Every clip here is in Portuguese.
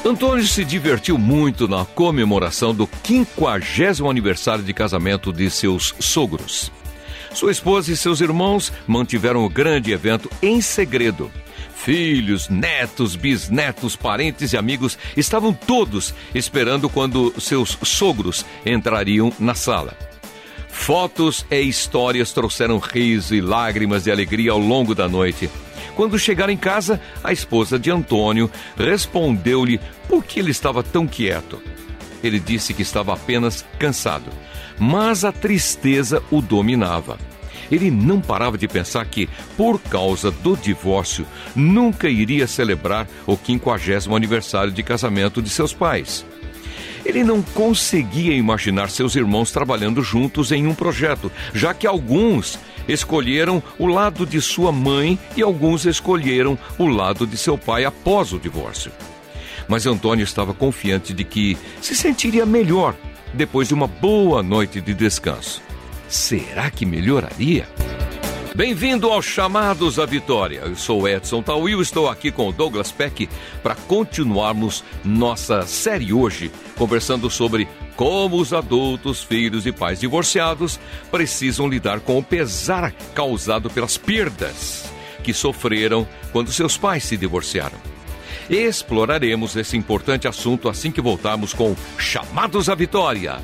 Antônio se divertiu muito na comemoração do 50º aniversário de casamento de seus sogros. Sua esposa e seus irmãos mantiveram o grande evento em segredo. Filhos, netos, bisnetos, parentes e amigos estavam todos esperando quando seus sogros entrariam na sala. Fotos e histórias trouxeram riso e lágrimas de alegria ao longo da noite. Quando chegaram em casa, a esposa de Antônio respondeu-lhe por que ele estava tão quieto. Ele disse que estava apenas cansado, mas a tristeza o dominava. Ele não parava de pensar que, por causa do divórcio, nunca iria celebrar o 50º aniversário de casamento de seus pais. Ele não conseguia imaginar seus irmãos trabalhando juntos em um projeto, já que alguns escolheram o lado de sua mãe e alguns escolheram o lado de seu pai após o divórcio. Mas Antônio estava confiante de que se sentiria melhor depois de uma boa noite de descanso. Será que melhoraria? Bem-vindo aos Chamados à Vitória. Eu sou Edson Tauil, estou aqui com o Douglas Peck para continuarmos nossa série hoje, conversando sobre como os adultos, filhos e pais divorciados precisam lidar com o pesar causado pelas perdas que sofreram quando seus pais se divorciaram. Exploraremos esse importante assunto assim que voltarmos com Chamados à Vitória.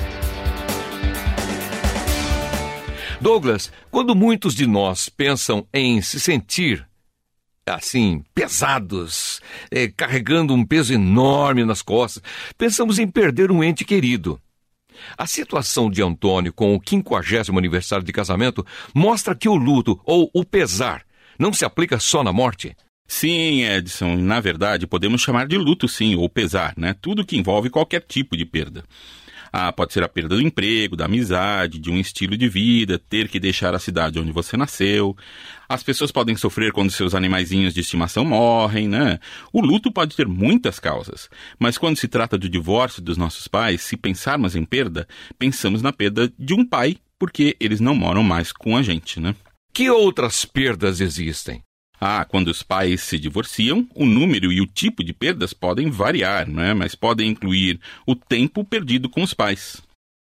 Douglas, quando muitos de nós pensam em se sentir, assim, pesados, carregando um peso enorme nas costas, pensamos em perder um ente querido. A situação de Antônio com o 50º aniversário de casamento mostra que o luto ou o pesar não se aplica só na morte. Sim, Edson, na verdade podemos chamar de luto sim, ou pesar, né? Tudo que envolve qualquer tipo de perda. Pode ser a perda do emprego, da amizade, de um estilo de vida, ter que deixar a cidade onde você nasceu. As pessoas podem sofrer quando seus animaizinhos de estimação morrem, né? O luto pode ter muitas causas, mas quando se trata do divórcio dos nossos pais, se pensarmos em perda, pensamos na perda de um pai, porque eles não moram mais com a gente, né? Que outras perdas existem? Quando os pais se divorciam, o número e o tipo de perdas podem variar, né? Mas podem incluir o tempo perdido com os pais.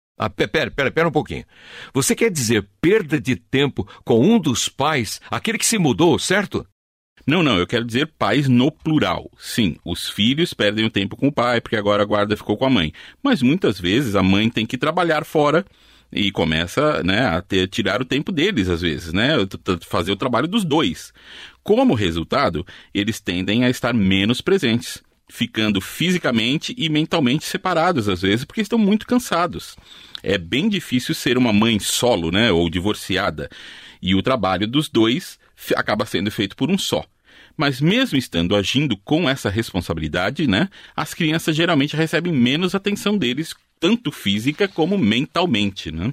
Pera um pouquinho. Você quer dizer perda de tempo com um dos pais, aquele que se mudou, certo? Não, eu quero dizer pais no plural. Sim, os filhos perdem o tempo com o pai, porque agora a guarda ficou com a mãe. Mas muitas vezes a mãe tem que trabalhar fora e começa, né, a tirar o tempo deles, às vezes, né? Fazer o trabalho dos dois. Como resultado, eles tendem a estar menos presentes, ficando fisicamente e mentalmente separados, às vezes, porque estão muito cansados. É bem difícil ser uma mãe solo, né, ou divorciada, e o trabalho dos dois acaba sendo feito por um só. Mas mesmo estando agindo com essa responsabilidade, né, as crianças geralmente recebem menos atenção deles, tanto física como mentalmente, né?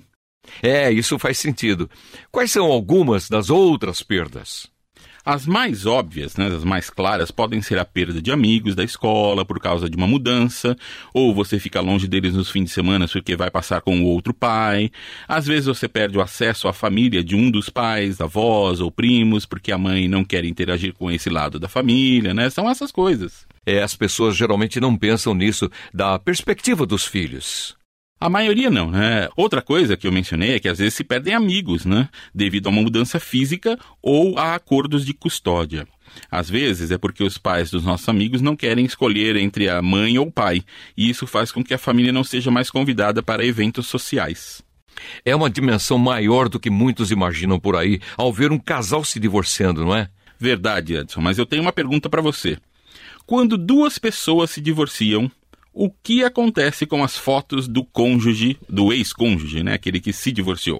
Isso faz sentido. Quais são algumas das outras perdas? As mais óbvias, né, as mais claras, podem ser a perda de amigos da escola por causa de uma mudança, ou você fica longe deles nos fins de semana porque vai passar com o outro pai. Às vezes você perde o acesso à família de um dos pais, avós ou primos, porque a mãe não quer interagir com esse lado da família, né? São essas coisas. As pessoas geralmente não pensam nisso da perspectiva dos filhos. A maioria não, né? Outra coisa que eu mencionei é que às vezes se perdem amigos, né? Devido a uma mudança física ou a acordos de custódia. Às vezes é porque os pais dos nossos amigos não querem escolher entre a mãe ou o pai, e isso faz com que a família não seja mais convidada para eventos sociais. É uma dimensão maior do que muitos imaginam por aí ao ver um casal se divorciando, não é? Verdade, Edson, mas eu tenho uma pergunta para você. Quando duas pessoas se divorciam, o que acontece com as fotos do cônjuge, do ex-cônjuge, né? Aquele que se divorciou?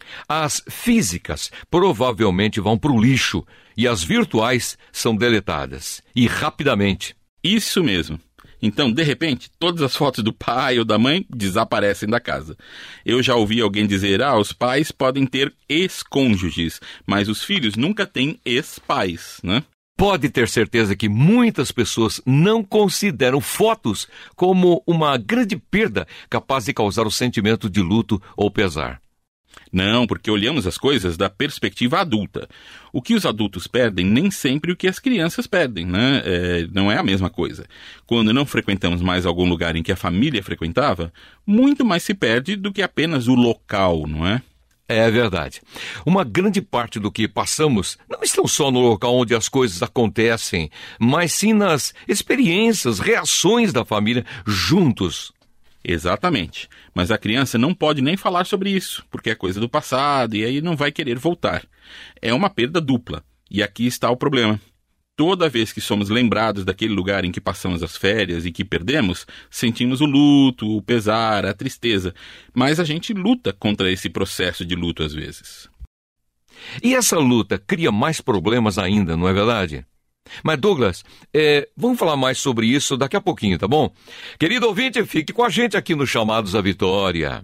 As físicas provavelmente vão para o lixo e as virtuais são deletadas, e rapidamente. Isso mesmo. Então, de repente, todas as fotos do pai ou da mãe desaparecem da casa. Eu já ouvi alguém dizer, os pais podem ter ex-cônjuges, mas os filhos nunca têm ex-pais, né? Pode ter certeza que muitas pessoas não consideram fotos como uma grande perda capaz de causar o sentimento de luto ou pesar. Não, porque olhamos as coisas da perspectiva adulta. O que os adultos perdem nem sempre o que as crianças perdem, né? Não é a mesma coisa. Quando não frequentamos mais algum lugar em que a família frequentava, muito mais se perde do que apenas o local, não é? É verdade. Uma grande parte do que passamos não estão só no local onde as coisas acontecem, mas sim nas experiências, reações da família juntos. Exatamente. Mas a criança não pode nem falar sobre isso, porque é coisa do passado e aí não vai querer voltar. É uma perda dupla. E aqui está o problema. Toda vez que somos lembrados daquele lugar em que passamos as férias e que perdemos, sentimos o luto, o pesar, a tristeza. Mas a gente luta contra esse processo de luto às vezes. E essa luta cria mais problemas ainda, não é verdade? Mas Douglas, vamos falar mais sobre isso daqui a pouquinho, tá bom? Querido ouvinte, fique com a gente aqui no Chamados à Vitória.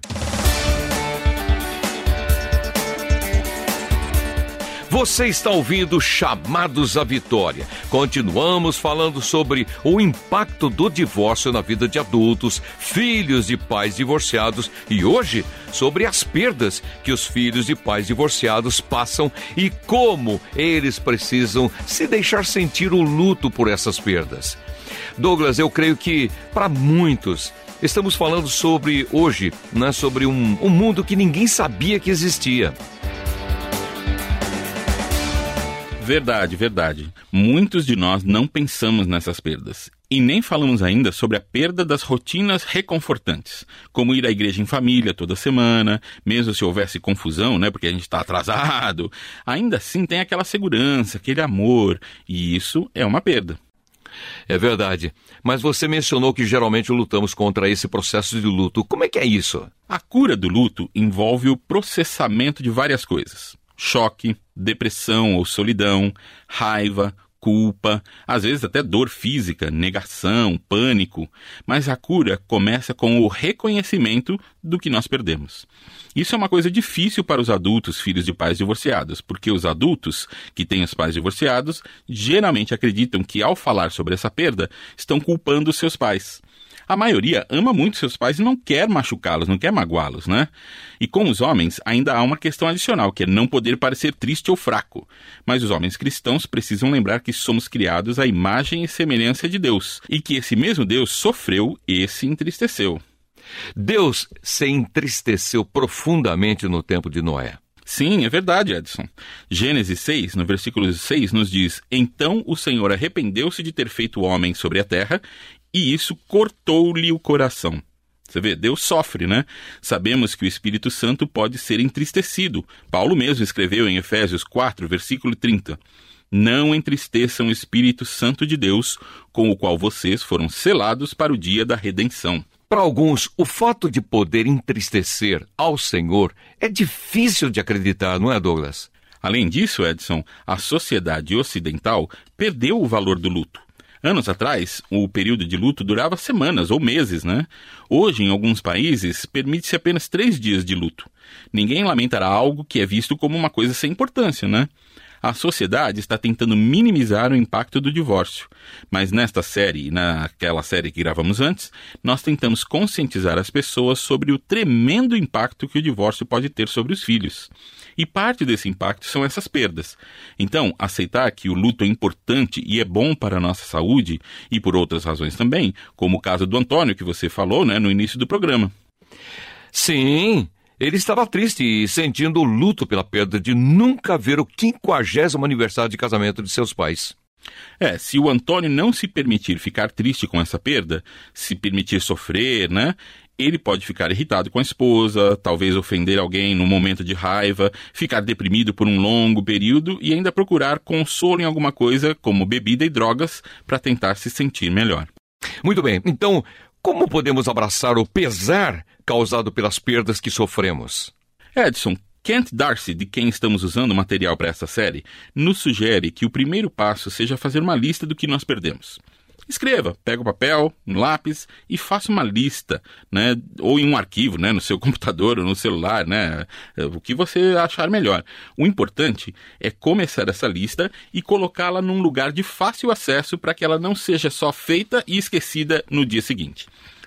Você está ouvindo Chamados à Vitória. Continuamos falando sobre o impacto do divórcio na vida de adultos, filhos de pais divorciados e hoje sobre as perdas que os filhos de pais divorciados passam e como eles precisam se deixar sentir o luto por essas perdas. Douglas, eu creio que para muitos estamos falando sobre hoje, né, sobre um mundo que ninguém sabia que existia. Verdade, verdade. Muitos de nós não pensamos nessas perdas. E nem falamos ainda sobre a perda das rotinas reconfortantes, como ir à igreja em família toda semana, mesmo se houvesse confusão, né, porque a gente está atrasado. Ainda assim tem aquela segurança, aquele amor, e isso é uma perda. É verdade, mas você mencionou que geralmente lutamos contra esse processo de luto. Como é que é isso? A cura do luto envolve o processamento de várias coisas. Choque, depressão ou solidão, raiva, culpa, às vezes até dor física, negação, pânico. Mas a cura começa com o reconhecimento do que nós perdemos. Isso é uma coisa difícil para os adultos, filhos de pais divorciados, porque os adultos que têm os pais divorciados geralmente acreditam que ao falar sobre essa perda, estão culpando os seus pais. A maioria ama muito seus pais e não quer machucá-los, não quer magoá-los, né? E com os homens ainda há uma questão adicional, que é não poder parecer triste ou fraco. Mas os homens cristãos precisam lembrar que somos criados à imagem e semelhança de Deus, e que esse mesmo Deus sofreu e se entristeceu. Deus se entristeceu profundamente no tempo de Noé. Sim, é verdade, Edson. Gênesis 6, no versículo 6, nos diz: Então o Senhor arrependeu-se de ter feito o homem sobre a terra, e isso cortou-lhe o coração. Você vê, Deus sofre, né? Sabemos que o Espírito Santo pode ser entristecido. Paulo mesmo escreveu em Efésios 4, versículo 30. Não entristeçam o Espírito Santo de Deus, com o qual vocês foram selados para o dia da redenção. Para alguns, o fato de poder entristecer ao Senhor é difícil de acreditar, não é, Douglas? Além disso, Edson, a sociedade ocidental perdeu o valor do luto. Anos atrás, o período de luto durava semanas ou meses, né? Hoje, em alguns países, permite-se apenas 3 dias de luto. Ninguém lamentará algo que é visto como uma coisa sem importância, né? A sociedade está tentando minimizar o impacto do divórcio. Mas nesta série e naquela série que gravamos antes, nós tentamos conscientizar as pessoas sobre o tremendo impacto que o divórcio pode ter sobre os filhos. E parte desse impacto são essas perdas. Então, aceitar que o luto é importante e é bom para a nossa saúde, e por outras razões também, como o caso do Antônio que você falou, né, no início do programa. Sim, ele estava triste e sentindo o luto pela perda de nunca ver o 50º aniversário de casamento de seus pais. Se o Antônio não se permitir ficar triste com essa perda, se permitir sofrer, né, ele pode ficar irritado com a esposa, talvez ofender alguém num momento de raiva, ficar deprimido por um longo período e ainda procurar consolo em alguma coisa, como bebida e drogas, para tentar se sentir melhor. Muito bem, então, como podemos abraçar o pesar causado pelas perdas que sofremos? Edson, Kent Darcy, de quem estamos usando o material para essa série, nos sugere que o primeiro passo seja fazer uma lista do que nós perdemos. Escreva, pega o papel, um lápis e faça uma lista, né? Ou em um arquivo, né? No seu computador ou no celular, né? O que você achar melhor. O importante é começar essa lista e colocá-la num lugar de fácil acesso para que ela não seja só feita e esquecida no dia seguinte.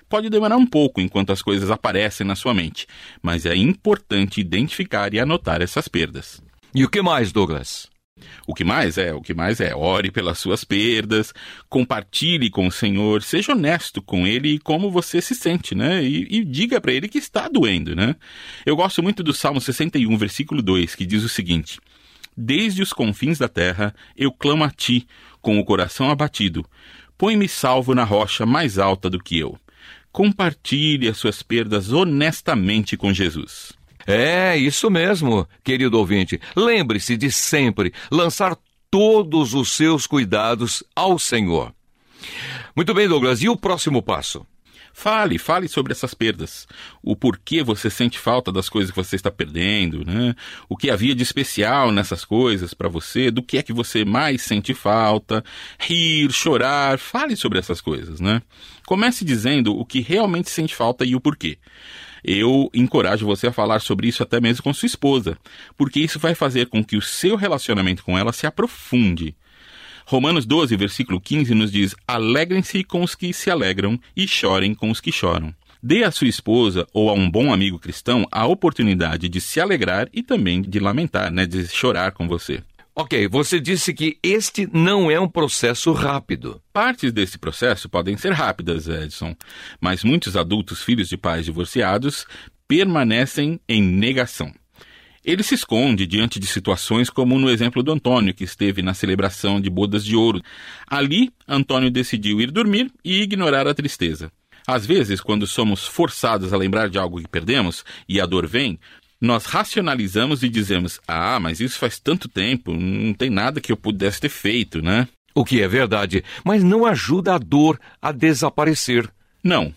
Pode demorar um pouco enquanto as coisas aparecem na sua mente, mas é importante identificar e anotar essas perdas. E o que mais, Douglas? O que mais é, ore pelas suas perdas, compartilhe com o Senhor, seja honesto com Ele e como você se sente, né? E diga para Ele que está doendo, né? Eu gosto muito do Salmo 61, versículo 2, que diz o seguinte: desde os confins da terra eu clamo a Ti, com o coração abatido. Põe-me salvo na rocha mais alta do que eu. Compartilhe as suas perdas honestamente com Jesus. É, isso mesmo, querido ouvinte. Lembre-se de sempre lançar todos os seus cuidados ao Senhor. Muito bem, Douglas, e o próximo passo? Fale sobre essas perdas. O porquê você sente falta das coisas que você está perdendo, né? O que havia de especial nessas coisas para você, do que é que você mais sente falta, rir, chorar. Fale sobre essas coisas, né? Comece dizendo o que realmente sente falta e o porquê. Eu encorajo você a falar sobre isso até mesmo com sua esposa, porque isso vai fazer com que o seu relacionamento com ela se aprofunde. Romanos 12, versículo 15 nos diz: alegrem-se com os que se alegram e chorem com os que choram. Dê à sua esposa ou a um bom amigo cristão a oportunidade de se alegrar e também de lamentar, né, de chorar com você. Ok, você disse que este não é um processo rápido. Partes desse processo podem ser rápidas, Edson, mas muitos adultos filhos de pais divorciados permanecem em negação. Ele se esconde diante de situações como no exemplo do Antônio, que esteve na celebração de bodas de ouro. Ali, Antônio decidiu ir dormir e ignorar a tristeza. Às vezes, quando somos forçados a lembrar de algo que perdemos e a dor vem, nós racionalizamos e dizemos: mas isso faz tanto tempo, não tem nada que eu pudesse ter feito, né? O que é verdade, mas não ajuda a dor a desaparecer. Não.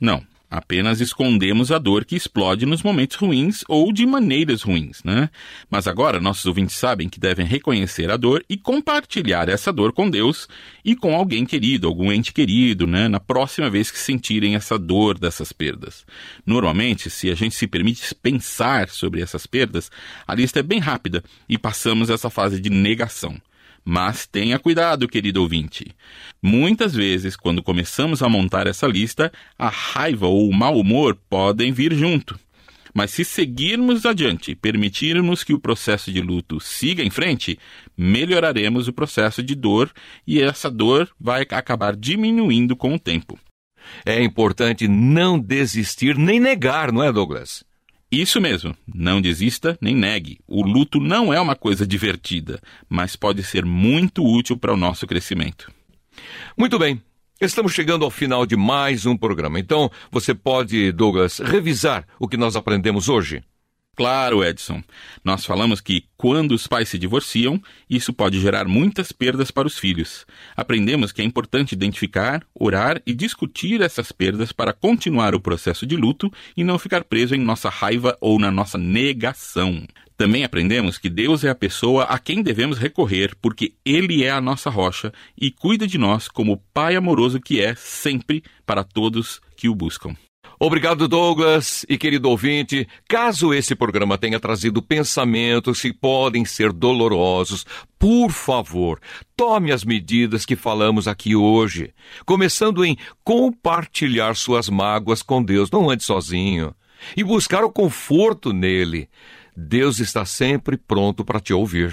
Apenas escondemos a dor que explode nos momentos ruins ou de maneiras ruins, né? Mas agora nossos ouvintes sabem que devem reconhecer a dor e compartilhar essa dor com Deus e com alguém querido, algum ente querido, né? Na próxima vez que sentirem essa dor dessas perdas. Normalmente, se a gente se permite pensar sobre essas perdas, a lista é bem rápida e passamos essa fase de negação. Mas tenha cuidado, querido ouvinte. Muitas vezes, quando começamos a montar essa lista, a raiva ou o mau humor podem vir junto. Mas se seguirmos adiante e permitirmos que o processo de luto siga em frente, melhoraremos o processo de dor e essa dor vai acabar diminuindo com o tempo. É importante não desistir nem negar, não é, Douglas? Isso mesmo, não desista nem negue. O luto não é uma coisa divertida, mas pode ser muito útil para o nosso crescimento. Muito bem, estamos chegando ao final de mais um programa. Então, você pode, Douglas, revisar o que nós aprendemos hoje? Claro, Edson. Nós falamos que quando os pais se divorciam, isso pode gerar muitas perdas para os filhos. Aprendemos que é importante identificar, orar e discutir essas perdas para continuar o processo de luto e não ficar preso em nossa raiva ou na nossa negação. Também aprendemos que Deus é a pessoa a quem devemos recorrer, porque Ele é a nossa rocha e cuida de nós como o Pai amoroso que é sempre para todos que o buscam. Obrigado, Douglas. E querido ouvinte, caso esse programa tenha trazido pensamentos que podem ser dolorosos, por favor, tome as medidas que falamos aqui hoje, começando em compartilhar suas mágoas com Deus, não ande sozinho, e buscar o conforto nele. Deus está sempre pronto para te ouvir.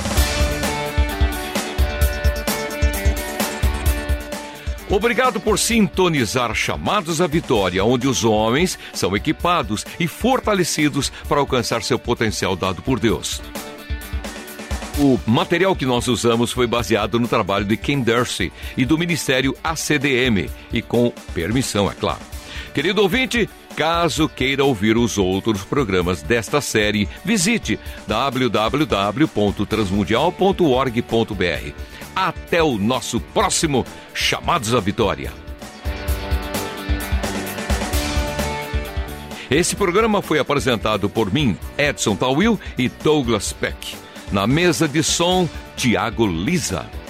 Obrigado por sintonizar Chamados à Vitória, onde os homens são equipados e fortalecidos para alcançar seu potencial dado por Deus. O material que nós usamos foi baseado no trabalho de Ken Dorsey e do Ministério ACDM, e com permissão, é claro. Querido ouvinte, caso queira ouvir os outros programas desta série, visite www.transmundial.org.br. Até o nosso próximo Chamados à Vitória. Esse programa foi apresentado por mim, Edson Tawil e Douglas Peck. Na mesa de som, Tiago Lisa.